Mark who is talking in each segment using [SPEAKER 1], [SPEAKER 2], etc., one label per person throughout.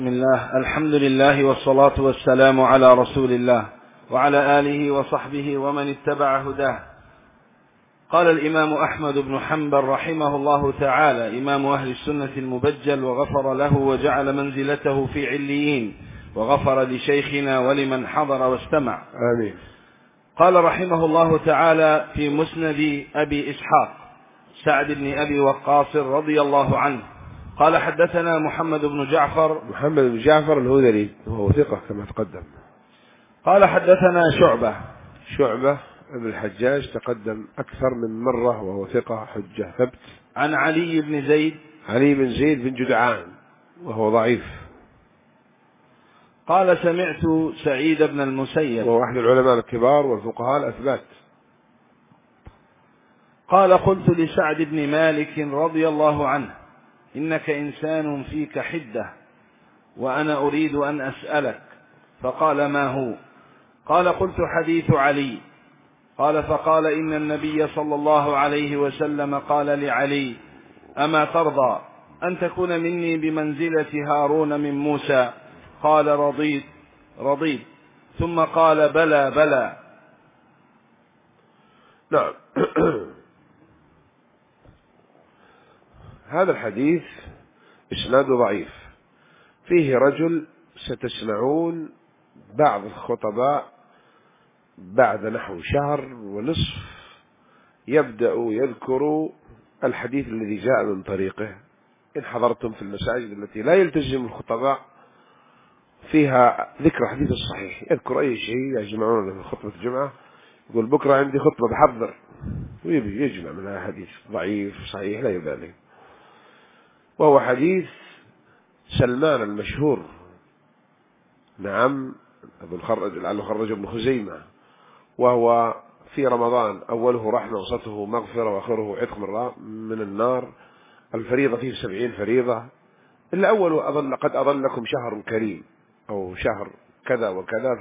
[SPEAKER 1] بسم الله، الحمد لله والصلاة والسلام على رسول الله وعلى آله وصحبه ومن اتبع هداه. قال الإمام أحمد بن حنبل رحمه الله تعالى، إمام أهل السنة المبجل، وغفر له وجعل منزلته في عليين، وغفر لشيخنا ولمن حضر واستمع،
[SPEAKER 2] آمين.
[SPEAKER 1] قال رحمه الله تعالى في مسند أبي إسحاق سعد بن أبي وقاص رضي الله عنه قال: حدثنا محمد بن جعفر
[SPEAKER 2] الهذلي وهو ثقة كما تقدم.
[SPEAKER 1] قال: حدثنا
[SPEAKER 2] شعبة ابن الحجاج تقدم أكثر من مرة وهو ثقة حجة ثبت.
[SPEAKER 1] عن علي بن
[SPEAKER 2] زيد بن جدعان وهو ضعيف.
[SPEAKER 1] قال: سمعت سعيد بن المسيب
[SPEAKER 2] وهو أحد العلماء الكبار والفقهاء الأثبات.
[SPEAKER 1] قال: قلت لسعد بن مالك رضي الله عنه: إنك إنسان فيك حدة، وأنا أريد أن أسألك. فقال: ما هو؟ قال: قلت: حديث علي. قال: فقال: إن النبي صلى الله عليه وسلم قال لعلي: أما ترضى أن تكون مني بمنزلة هارون من موسى؟ قال: رضيت. ثم قال: بلى.
[SPEAKER 2] نعم. هذا الحديث إسناده ضعيف، فيه رجل ستسمعون بعض الخطباء بعد نحو شهر ونصف يبدأ يذكر الحديث الذي جاء من طريقه. إن حضرتم في المساجد التي لا يلتزم الخطباء فيها ذكر حديث الصحيح، يذكر أي شيء يجمعون في خطبة الجمعة، يقول: بكرة عندي خطبة بحضر، ويبي يجمع منها حديث ضعيف صحيح لا يبالي. وهو حديث سلمان المشهور. نعم، لعله خرج ابن خزيمة، وهو في رمضان أوله رحمة وسطه مغفرة وآخره عتق من النار. الفريضة فيه 70 فريضة. الأول قد أظلكم شهر كريم، أو شهر كذا وكذا،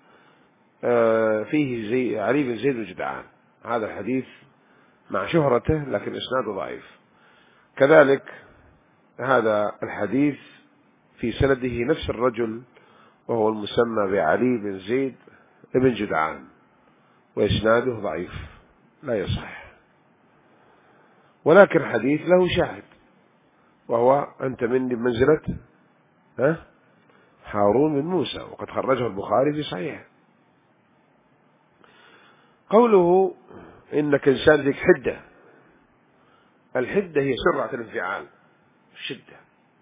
[SPEAKER 2] فيه علي بن زيد بن جدعان. هذا الحديث مع شهرته لكن إسناده ضعيف. كذلك هذا الحديث في سنده نفس الرجل وهو المسمى بعلي بن زيد بن جدعان، وإسناده ضعيف لا يصح. ولكن حديث له شاهد، وهو: أنت مني بمنزلة هارون من موسى، وقد خرجه البخاري في صحيح. قوله إنك إنسان ذيك حدة، الحدة هي سرعة الانفعال، الشدة.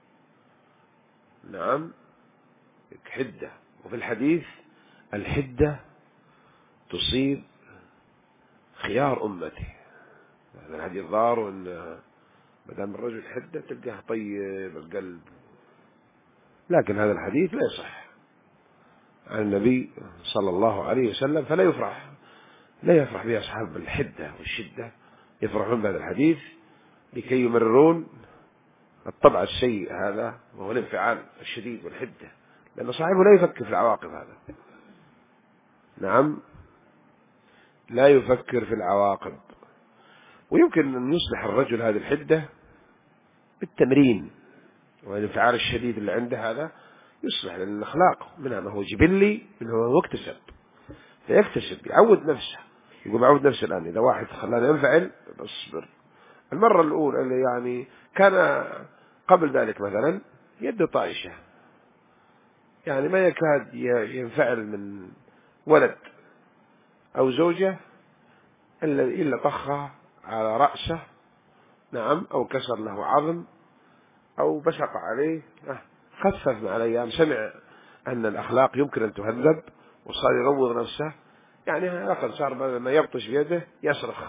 [SPEAKER 2] نعم، حدة. وفي الحديث الحدة تصيب خيار أمته. هذا الحديث ظاهر أن مدام الرجل حدة تلقاه طيب القلب، لكن هذا الحديث لا يصح عن النبي صلى الله عليه وسلم، فلا لا يفرح به أصحاب الحدة والشدة، يفرحون بهذا الحديث لكي يمررون الطبع السيء هذا، وهو الانفعال الشديد والحدة، لأن صاحبه لا يفكر في العواقب. هذا نعم، لا يفكر في العواقب. ويمكن أن يصلح الرجل هذه الحدة بالتمرين، والانفعال الشديد اللي عنده هذا يصلح، لأن الأخلاق منها ما هو جبلي، منها ما هو اكتسب، فيكتسب يعود نفسه. يقول: بعود نفسي الآن، إذا واحد خلاني ينفعل أصبر. المرة الأولى اللي يعني كان قبل ذلك مثلا يده طائشة، يعني ما يكاد ينفعل من ولد أو زوجة إلا طخها على رأسه، نعم، أو كسر له عظم أو بشق عليه. خفف مع الأيام، سمع أن الأخلاق يمكن أن تهذب وصار يروض نفسه، يعني لقد صار بدل ما يبطش بيده يصرخ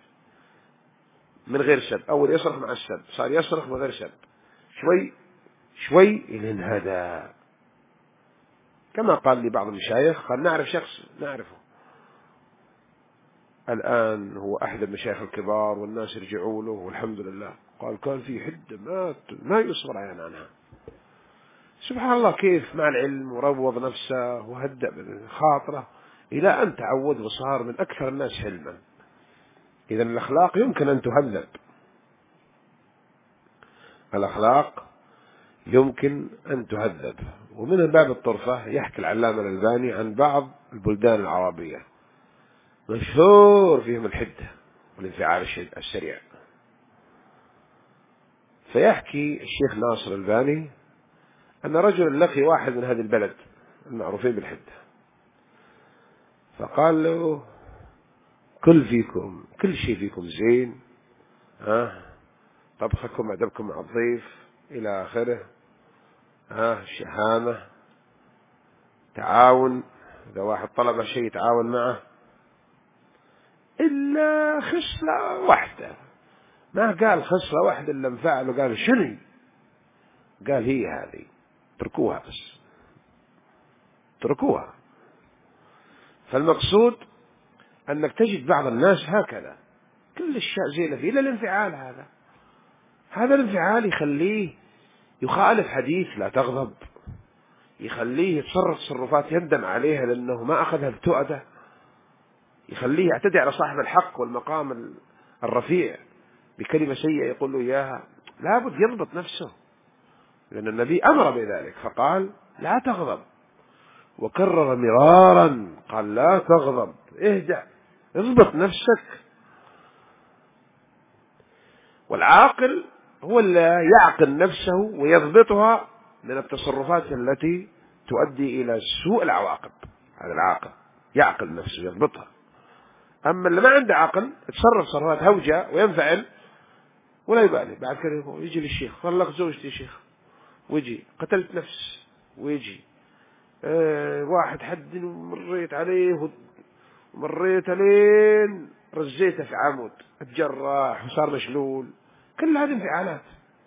[SPEAKER 2] من غير سب، أول يصرخ مع السب، صار يصرخ من غير سب، شوي لأن هذا كما قال لي بعض المشايخ، قال: نعرف شخص نعرفه الآن هو أحد المشايخ الكبار والناس يرجعوا له والحمد لله، قال: كان في حدة ما يصبر عنها. سبحان الله، كيف مع العلم وروض نفسه وهدأ خاطره إلى أن تعود وصار من أكثر الناس حلما. إذن الأخلاق يمكن أن تهذب، الأخلاق يمكن أن تهذب. ومن باب الطرفة يحكي العلامة الألباني عن بعض البلدان العربية مشهور فيهم الحدة والانفعال السريع. فيحكي الشيخ ناصر الألباني أن رجل لقي واحد من هذه البلد المعروفين بالحدة، فقال له كل شيء فيكم زين، طبخكم أدبكم مع الضيف إلى آخره، شهامة، تعاون، إذا واحد طلب شيء يتعاون معه، إلا خصلة واحدة. ما قال خصلة واحدة إلا انفعل وقال شنو؟ قال هي هذه، تركوها بس، تركوها. فالمقصود أنك تجد بعض الناس هكذا كل الأشياء زينة فيه إلا الانفعال. هذا الانفعال يخليه يخالف حديث لا تغضب، يخليه يتصرف تصرفات يندم عليها لأنه ما أخذها بتؤدة، يخليه يعتدي على صاحب الحق والمقام الرفيع بكلمة سيئة يقول له إياها. لابد يضبط نفسه، لأن النبي أمر بذلك فقال لا تغضب، وكرر مرارا قال لا تغضب، اهدأ، اضبط نفسك. والعاقل هو اللي يعقل نفسه ويضبطها من التصرفات التي تؤدي إلى سوء العواقب. هذا العاقل يعقل نفسه ويضبطها. أما اللي ما عنده عقل يتصرف تصرفات هوجة وينفعل ولا يبالي، بعد كده يجي للشيخ طلق زوجتي شيخ، ويجي قتلت نفس، ويجي واحد حد ومريت عليه ومريت لين رزيته في عمود اتجرح وصار مشلول. كل هذه انفعالات.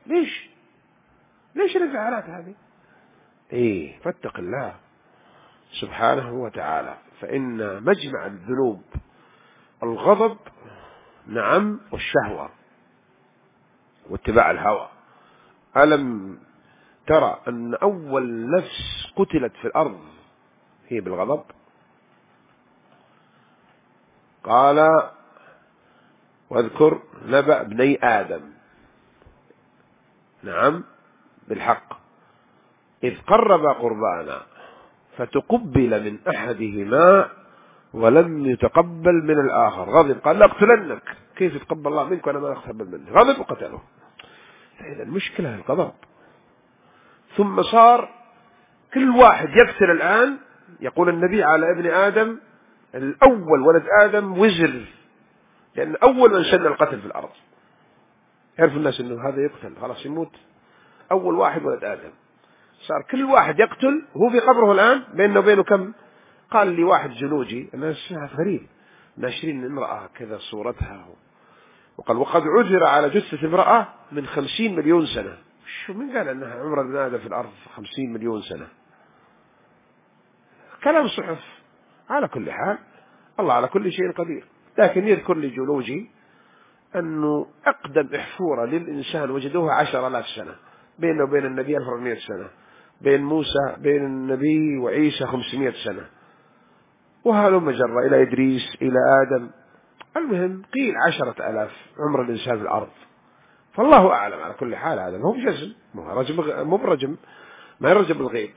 [SPEAKER 2] ليش الانفعالات هذه؟ فاتق الله سبحانه وتعالى. فإن مجمع الذنوب الغضب، نعم، والشهوة واتباع الهوى. ألم ترى أن أول نفس قتلت في الأرض هي بالغضب؟ قال واذكر نبأ ابني آدم، نعم، بالحق إذ قربا قربانا فتقبل من أحدهما ولم يتقبل من الآخر، غضب قال لا أقتلنك. كيف يتقبل الله منك وأنا ما أقتبل منه؟ غضب وقتله. إذا المشكلة الغضب. ثم صار كل واحد يقتل الآن. يقول النبي على ابن آدم الأول ولد آدم وزر، لأن أول من سن القتل في الأرض. يعرف الناس أنه هذا يقتل خلاص يموت، أول واحد ولد آدم. صار كل واحد يقتل وهو في قبره الآن، بينه وبينه كم؟ قال لي واحد جنوجي، الناس غريب، ناشرين امرأة كذا صورتها، وقال وقد عثر على جثة امرأة من 50 مليون سنة. شو من قال أنها عمر ابن آدم في الأرض 50 مليون سنة؟ كلام صحف. على كل حال الله على كل شيء قدير. لكن يذكر لي جيولوجي أنه أقدم إحفورة للإنسان وجدوها 10,000 سنة، بينه وبين النبي 1400 سنة، بين موسى بين النبي وعيسى 500 سنة، وهلم جرى إلى إدريس إلى آدم. المهم قيل 10,000 عمر الإنسان في الأرض، فالله أعلم. على كل حال هذا مو بجزم، مو برجم، ما يرجم بالغيب.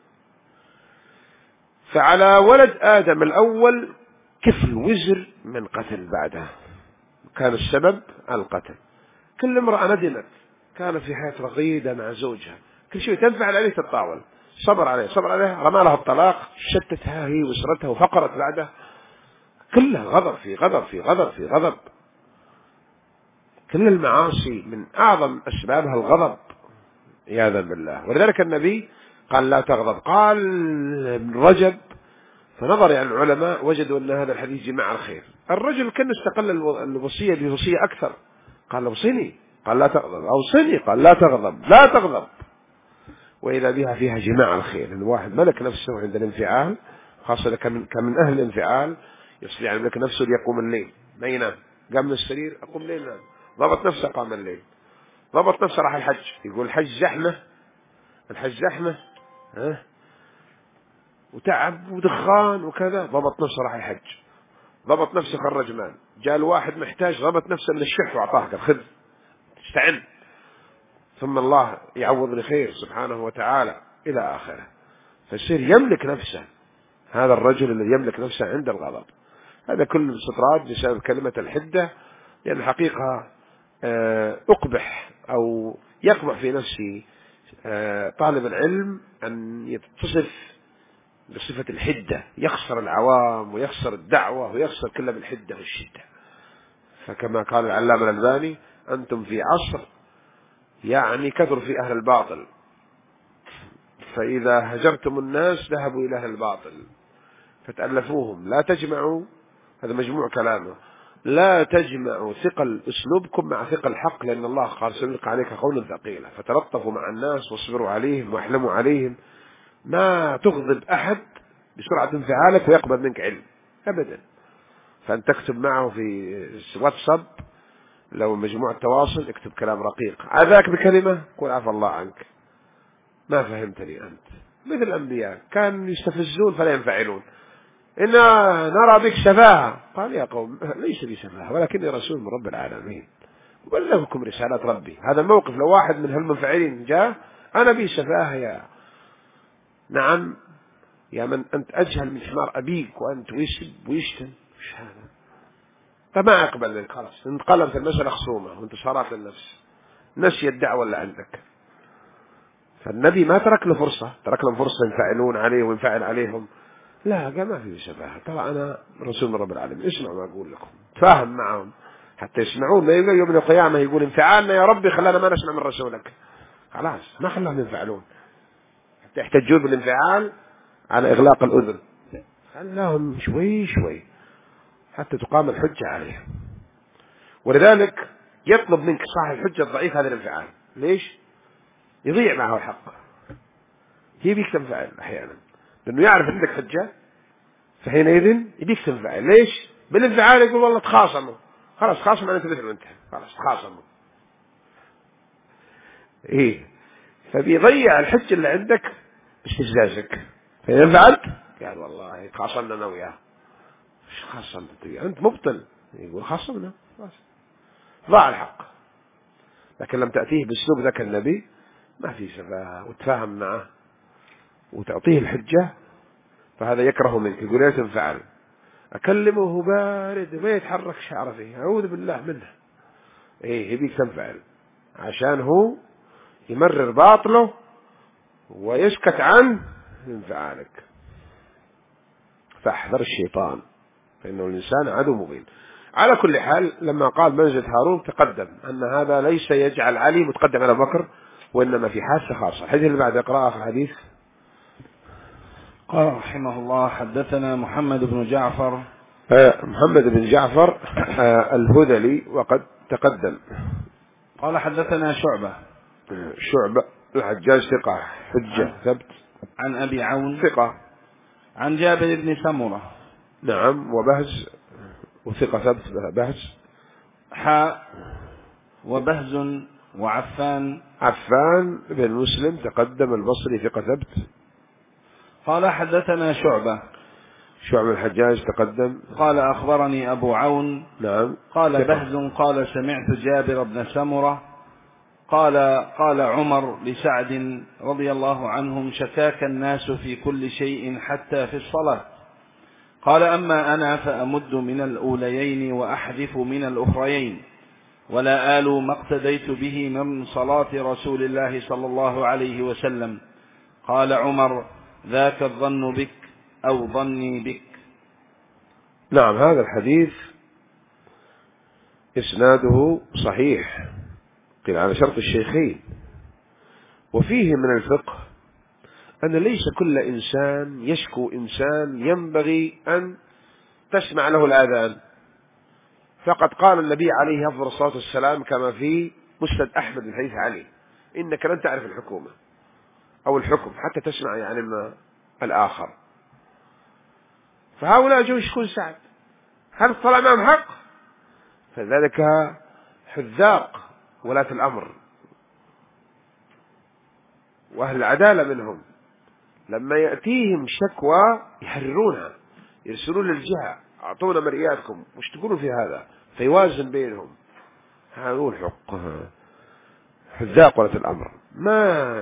[SPEAKER 2] فعلى ولد آدم الأول كفل وزر من قتل بعده، كان السبب القتل. كل امرأة ندمت، كانت في حياة رغيدة مع زوجها، كل شيء تنفعل عليه تتطاول، صبر عليه، رمى لها الطلاق، شتتها هي واسرتها وفقرت بعده. كلها غضب في غضب في غضب في غضب. كل المعاصي من أعظم أسبابها الغضب عياذا بالله. ولذلك النبي قال لا تغضب. قال ابن رجب فنظر يعني العلماء وجدوا أن هذا الحديث جماع الخير. الرجل كان استقل الوصية بوصية أكثر، قال اوصني، قال لا تغضب، اوصني، قال لا تغضب، لا تغضب. وإذا بها فيها جماع الخير، إن واحد ملك نفسه عند الانفعال، خاصة كمن أهل الانفعال يستطيع أن يملك نفسه ليقوم الليل ما ينام، قام من السرير أقوم الليل نام، ضبط نفسه قام الليل، ضبط نفسه راح الحج، يقول الحج زحمة، الحج زحمة وتعب ودخان وكذا، ضبط نفسه راح الحج، ضبط نفسه خرج مال، جاء الواحد محتاج ضبط نفسه من الشح وأعطاه، قال خذ استعن. ثم الله يعوضني خير سبحانه وتعالى إلى آخره. فيصير يملك نفسه، هذا الرجل الذي يملك نفسه عند الغضب. هذا كله استطراد بسبب كلمة الحدة، لأن الحقيقة أقبح أو يقبح في نفسي طالب العلم أن يتصف بصفة الحدة، يخسر العوام ويخسر الدعوة ويخسر كله بالحدة والشدة. فكما قال العلامة الألباني: أنتم في عصر يعني كثر في أهل الباطل، فإذا هجرتم الناس ذهبوا إلى أهل الباطل فتألفوهم. لا تجمعوا، هذا مجموع كلامه، لا تجمعوا ثقل أسلوبكم مع ثقل الحق، لأن الله قال: سنلقي عليك قولا ثقيلا. فتلطفوا مع الناس واصبروا عليهم واحلموا عليهم. ما تغضب أحد بسرعة انفعالك ويقبل منك علم أبدا. فأن تكتب معه في واتساب، لو مجموعة تواصل، اكتب كلام رقيق، عذاك بكلمة قل عفى الله عنك، ما فهمتني أنت. مثل الأنبياء كانوا يستفزون فلا ينفعلون. إنا نرى بك سفاهة. قال: يا قوم ليس بي سفاهة ولكني رسول من رب العالمين بلغكم رسالات ربي. هذا الموقف لو واحد من هالمنفعلين جاء: أنا بي سفاهة يا نعم يا من أنت أجهل من حمار أبيك وأنت ويسب ويشتم، مش هذا؟ فما أقبل منك، خلاص انقلبت المسألة خصومة وانتصارات للنفس، نسي الدعوة اللي عندك. فالنبي ما ترك له فرصة، ترك لهم فرصة ينفعلون عليه وينفعل عليهم. لا، قال: ما في سفاهة، ترى أنا رسول من رب العالمين، اسمعوا ما أقول لكم، تفاهم معهم حتى يسمعون. ما يقول يوم القيامة يقول: انفعالنا يا ربي خلانا ما نسمع من رسولك. خلاص ما خلاهم ينفعلون، حتى يحتجون بالانفعال على إغلاق الأذن. خلاهم شوي شوي حتى تقام الحجة عليهم. ولذلك يطلب منك صاحب الحجة الضعيف هذا الانفعال. ليش؟ يضيع معه الحق، يبيك تنفعل أحيانا، لأنه يعرف عندك حجة، فحينئذ يبيك تنفعل. ليش؟ بالانفعال يقول: والله تخاصموا، خلاص خاصم أنت مثل أنت، خلاص تخاصموا. إيه، فبيضيع الحجة اللي عندك باستفزازك. فإذا فعلت قال: والله خاصمنا أنا وياه. مش خاصمت أنت مبطل، يقول خاصمنا، خلاص ضاع الحق. لكن لم تأتيه بأسلوب ذاك النبي، ما في سفاهة، وتفاهم معه وتعطيه الحجة، فهذا يكره منك. يقول: لا تنفعل. أكلمه بارد ما يتحرك شعره فيه، أعوذ بالله منه. إيه، يبيك تنفعل عشان هو يمرر باطله ويسكت عن انفعالك. فاحذر الشيطان، فإنه الإنسان عدو مبين. على كل حال، لما قال منزل هارون تقدم أن هذا ليس يجعل علي متقدم على بكر، وإنما في حادثة خاصة. الحديث اللي بعد اقرأه في الحديث.
[SPEAKER 1] قال رحمه الله: حدثنا محمد بن جعفر.
[SPEAKER 2] محمد بن جعفر الهذلي وقد تقدم.
[SPEAKER 1] قال: حدثنا شعبة
[SPEAKER 2] الحجاج ثقة حجة ثبت.
[SPEAKER 1] عن أبي عون
[SPEAKER 2] ثقة.
[SPEAKER 1] عن جابر بن سمرة.
[SPEAKER 2] نعم، وبهز وثقة ثبت بهز.
[SPEAKER 1] حاء وبهز وعفان.
[SPEAKER 2] عفان بن مسلم تقدم البصري ثقة ثبت.
[SPEAKER 1] قال: حدثنا شعبة
[SPEAKER 2] الحجاج تقدم.
[SPEAKER 1] قال: أخبرني أبو عون.
[SPEAKER 2] نعم.
[SPEAKER 1] قال بهز قال: سمعت جابر بن سمرة قال عمر لسعد رضي الله عنهم: شكاك الناس في كل شيء حتى في الصلاة. قال: أما أنا فأمد من الأوليين وأحذف من الأخريين، ولا آل ما اقتديت به من صلاة رسول الله صلى الله عليه وسلم. قال عمر: ذاك الظن بك أو ظني بك.
[SPEAKER 2] نعم، هذا الحديث إسناده صحيح، قيل على شرط الشيخين. وفيه من الفقه أن ليس كل إنسان يشكو إنسان ينبغي أن تسمع له الآذان. فقد قال النبي عليه أفضل الصلاة والسلام كما في مسند أحمد من حديث علي: إنك لن تعرف الحكومة أو الحكم حتى تسمع يعني ما الآخر. فهؤلاء جو يشكون سعد، هل طلع معهم حق؟ فذلك حذاق ولاة الأمر وأهل العدالة منهم، لما يأتيهم شكوى يحررونها، يرسلون للجهة: أعطونا مرئياتكم، وش تقولوا في هذا؟ فيوازن بينهم. هذا هو الحق، حذاق ولة الأمر، ما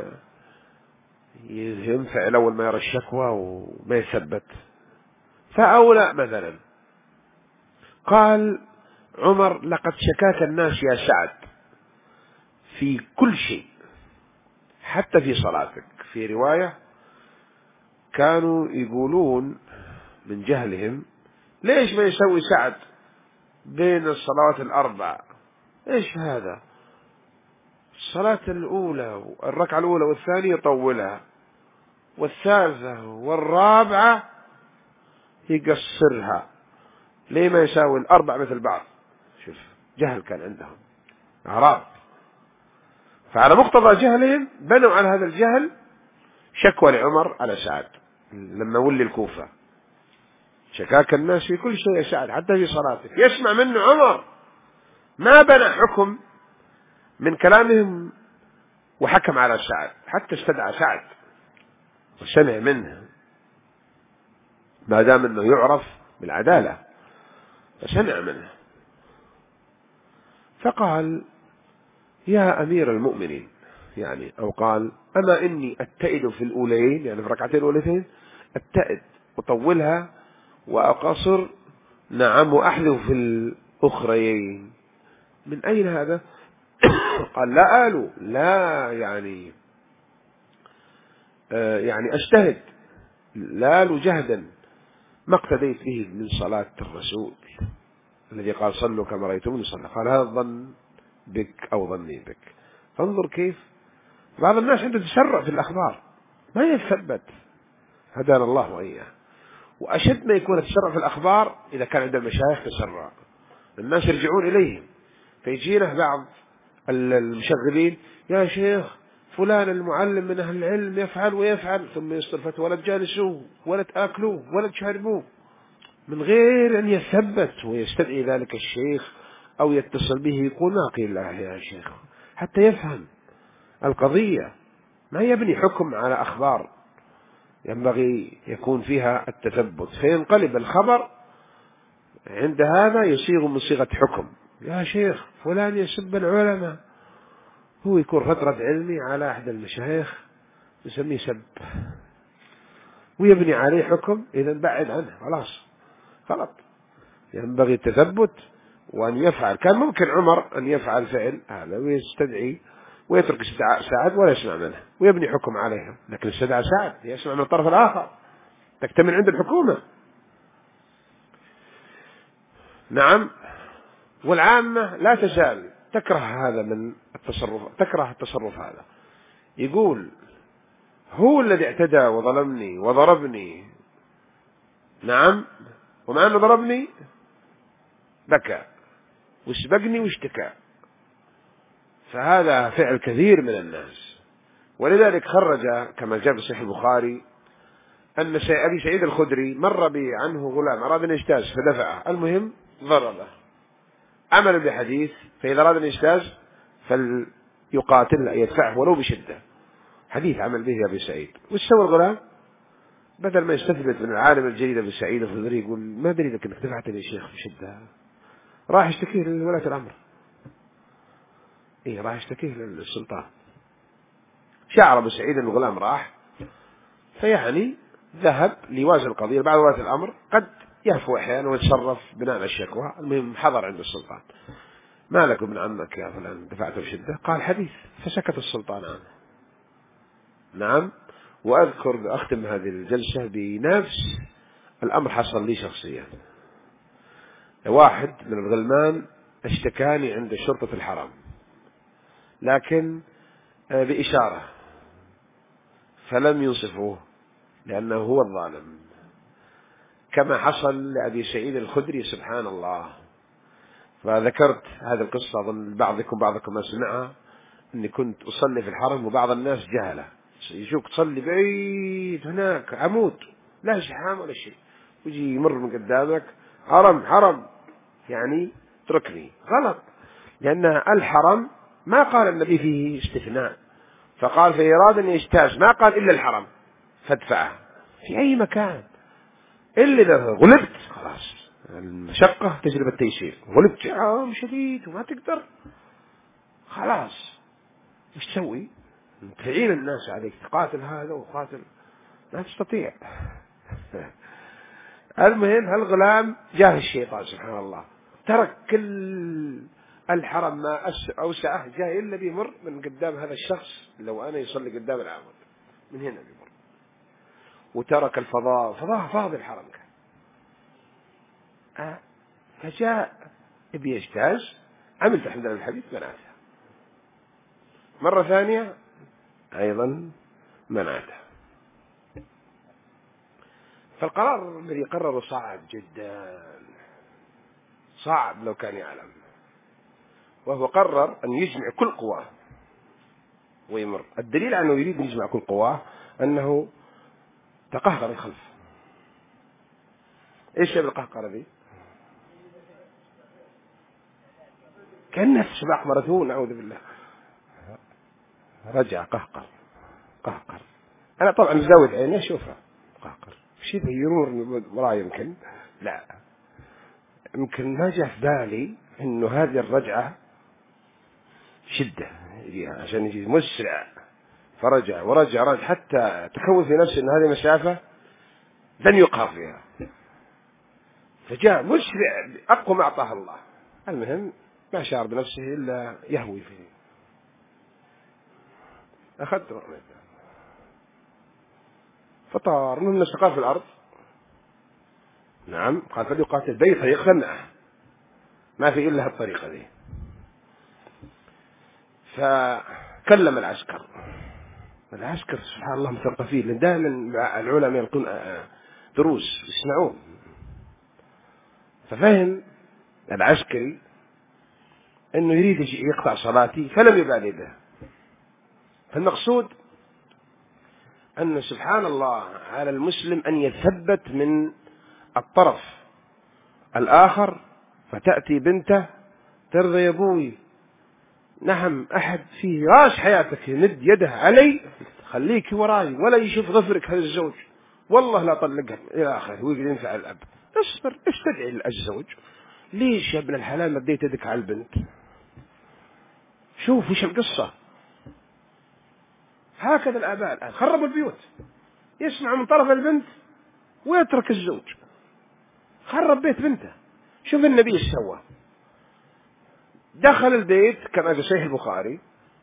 [SPEAKER 2] ينفعل أول ما يرى الشكوى وما يثبت. فأولى مثلا قال عمر: لقد شكاك الناس يا سعد في كل شيء حتى في صلاتك. في رواية كانوا يقولون من جهلهم: ليش ما يسوي سعد بين الصلوات الأربع؟ إيش هذا؟ الصلاة الأولى، الركعة الأولى والثانية يطولها، والثالثة والرابعة يقصرها، ليه ما يساوي الأربع مثل بعض؟ شوف، جهل كان عندهم، أعراب. فعلى مقتضى جهلهم بنوا على هذا الجهل شكوى لعمر على سعد لما ولي الكوفة: شكاك الناس في كل شيء يا سعد حتى في صلاتك. يسمع منه عمر، ما بنى حكم من كلامهم وحكم على سعد، حتى استدعى سعد وسمع منه، ما دام انه يعرف بالعدالة، فسمع منه. فقال: يا أمير المؤمنين، يعني أو قال: أما إني أتئد في الأولين، يعني في الركعتين الأولتين أتئد وطولها وأقصر، نعم، وأحذف في الأخريين. من أين هذا؟ قال: لا آلو، لا يعني أجتهد، لا آلو جهدا ما اقتديت به من صلاة الرسول الذي قال: صلوا كما رأيتموني صلى. قال: هذا الظن بك أو ظني بك. فانظر كيف بعض الناس عنده تسرع في الأخبار، ما يثبت، هدانا الله وإياه. وأشد ما يكون التسرع في الأخبار إذا كان عند المشايخ تسرع، الناس يرجعون إليهم، فيجينا بعض المشغلين: يا شيخ فلان المعلم من أهل العلم يفعل ويفعل، ثم يصدر فتوى: ولا تجالسوه ولا تآكلوه ولا تشاربوه، من غير أن يثبت ويستدعي ذلك الشيخ أو يتصل به يقول: ما قيل له يا شيخ، حتى يفهم القضية. ما يبني حكم على أخبار ينبغي يكون فيها التثبت، فينقلب الخبر عند هذا يصيغ من صيغة حكم: يا شيخ فلان يسب العلماء، هو يكون رد علمي على أحد المشايخ يسميه سب، ويبني عليه حكم، إذا بعد عنه، خلاص غلط. ينبغي التثبت وأن يفعل. كان ممكن عمر أن يفعل فعل هذا ويستدعي ويترك سعد ولا يسمع منه ويبني حكم عليهم، لكن استدعى سعد يسمع من الطرف الآخر، تكتمل عند الحكومة. نعم. والعامة لا تزال تكره هذا من التصرف، تكره التصرف هذا. يقول: هو الذي اعتدى وظلمني وضربني، نعم، ومع أنه ضربني بكى وسبقني واشتكى. فهذا فعل كثير من الناس. ولذلك خرج كما جاء في صحيح البخاري أن أبي سعيد الخدري مر عنه غلام أراد أن يجتاز فدفعه، المهم ضربه، عمل بحديث: فإذا أراد أن يجتاز فليقاتل يدفعه ولو بشدة. حديث عمل به أبي سعيد. وش سوى الغلام؟ بدل ما يستثبت من العالم الجليل أبي سعيد الخدري يقول: ما دليلك أنك دفعتني يا شيخ بشدة؟ راح يشتكيه لولاة الأمر، راح يشتكيه للسلطان. شعر أبو سعيد أن الغلام راح، فيعني ذهب ليوازن القضية. بعض ولاة الأمر قد يهفو أحيانا ويتصرف بناء على الشكوى، المهم حضر عند السلطان: ما لك ابن عمك يا فلان دفعته بشدة؟ قال: حديث. فسكت السلطان عنه. نعم. وأذكر أختم هذه الجلسة بنفس الأمر حصل لي شخصيا. واحد من الغلمان اشتكاني عند شرطة الحرم، لكن بإشارة، فلم ينصفوه لأنه هو الظالم، كما حصل لأبي سعيد الخدري سبحان الله. فذكرت هذه القصة، أظن بعضكم ما سمعها، أني كنت أصلي في الحرم وبعض الناس جهلة يجوك تصلي بعيد هناك عمود لا زحام ولا شيء، ويجي يمر من قدامك: حرم يعني اتركني. غلط، لأن الحرم ما قال النبي فيه استثناء، فقال: في إرادة أن يجتاز، ما قال إلا الحرم فادفعه في أي مكان. إلا إذا غلبت خلاص، المشقة تجلب التيسير، غلبت عام شديد وما تقدر، خلاص وش تسوي؟ تعين الناس عليك، تقاتل هذا وقاتل، لا تستطيع. المهم هالغلام جاه الشيطان سبحان الله، ترك كل الحرم ما أوسعه، جاء إلا بيمر من قدام هذا الشخص. لو أنا يصلي قدام العامل من هنا بيمر، وترك الفضاء، فاضي الحرم كان. فجاء بيجتاز، عمل تحمد الحديث منعته، مرة ثانية أيضا منعته. فالقرار الذي قرره صعب جدا، صعب لو كان يعلم. وهو قرر أن يجمع كل قواه ويمر. الدليل أنه يريد أن يجمع كل قواه أنه تقهقر الخلف. إيش القهقرة ذي؟ كأنه سباق ماراثون، أعوذ بالله. رجع قهقر. أنا طبعا مزود عيني أشوفها قهقر، شيء يمر وراي يمكن، لا يمكن ما جاء في بالي إنه هذه الرجعة شدة عشان يجي مسرع. فرجع ورجع حتى تكون في نفسه أن هذه مسافة لن يقهر فيها، فجاء مسرع أقوى ما أعطاه الله. المهم ما شعر بنفسه إلا يهوي فيه. أخذت رقمته فطار من استقر في الأرض. نعم قال فليقاتل بأي طريقة معه، ما في إلا هالطريقة دي. فكلم العسكر سبحان الله مثقفين، لأن دائما العلماء يلقون دروس يسمعون. ففهم العسكري أنه يريد يقطع صلاتي، فلم يبالي به. فالمقصود أن سبحان الله على المسلم أن يثبت من الطرف الآخر. فتأتي بنته ترضى يا أبوي، نعم أحد في راس حياتك يمد يده علي، خليك وراي ولا يشوف ظفرك هذا الزوج، والله لا طلقها إلى آخره. ويقدر ينفع الأب، اصبر استدعي الزوج. ليش يا ابن الحلال مديت يدك على البنت؟ شوف وش القصة. هكذا الآباء الآن خربوا البيوت، يسمع من طرف البنت ويترك الزوج، خرب بيت بنته. شوف النبي ايش سوى، دخل البيت كما في صحيح البخاري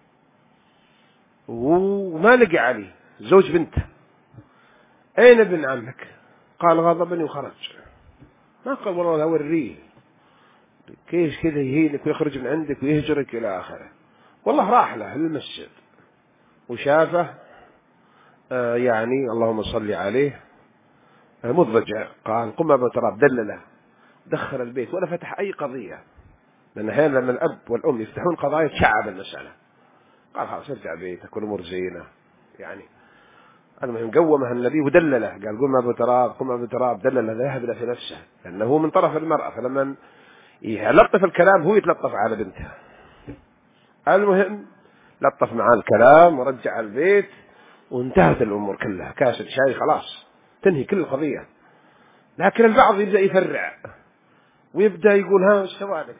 [SPEAKER 2] وما لقى علي زوج بنته. أين ابن عمك؟ قال غضبني وخرج. ما قال والله أوريه كيف كذا يهينك ويخرج من عندك ويهجرك إلى آخره. والله راح له المسجد وشافه يعني اللهم صل عليه مضجع. قال قم أبا تراب، دلله، دخل البيت ولا فتح أي قضية، لأن أحيانا لما الأب والأم يفتحون قضايا تشعب المسألة. قال خلاص ارجع بيتك والأمور زينة يعني. المهم قومها النبي ودلله، قال قم أبو تراب، قم أبو تراب، دلله ذهب له في نفسه، لأنه هو من طرف المرأة، فلما يلطف الكلام هو يتلطف على بنته. المهم لطف معاه الكلام ورجع البيت وانتهت الأمور كلها. كاسة شاي خلاص تنهي كل القضية. لكن البعض يبدأ يفرع ويبدأ يقول ها ايش سوالك،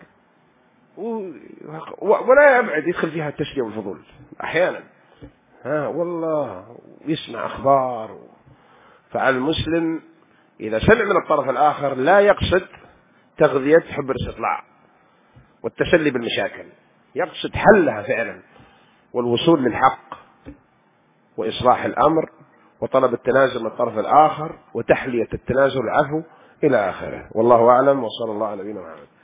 [SPEAKER 2] ولا يبعد يدخل فيها التشجيع والفضول أحيانا. والله يسمع أخبار. فعلى المسلم إذا سمع من الطرف الآخر لا يقصد تغذية حب الاستطلاع والتسلي بالمشاكل، يقصد حلها فعلا والوصول للحق وإصلاح الأمر وطلب التنازل من الطرف الآخر وتحلية التنازل العفو إلى آخره. والله أعلم، وصلى الله على نبينا محمد.